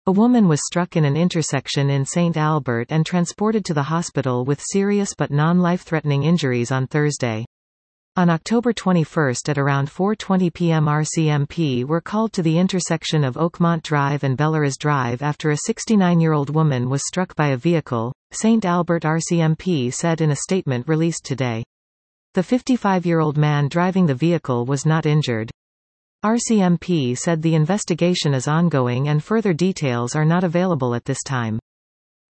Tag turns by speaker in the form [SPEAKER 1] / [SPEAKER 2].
[SPEAKER 1] A woman was struck in an intersection in St. Albert and transported to the hospital with serious but non-life-threatening injuries on Thursday. On October 21 at around 4:20 p.m. RCMP were called to the intersection of Oakmont Drive and Belleras Drive after a 69-year-old woman was struck by a vehicle, St. Albert RCMP said in a statement released today. The 55-year-old man driving the vehicle was not injured. RCMP said the investigation is ongoing and further details are not available at this time.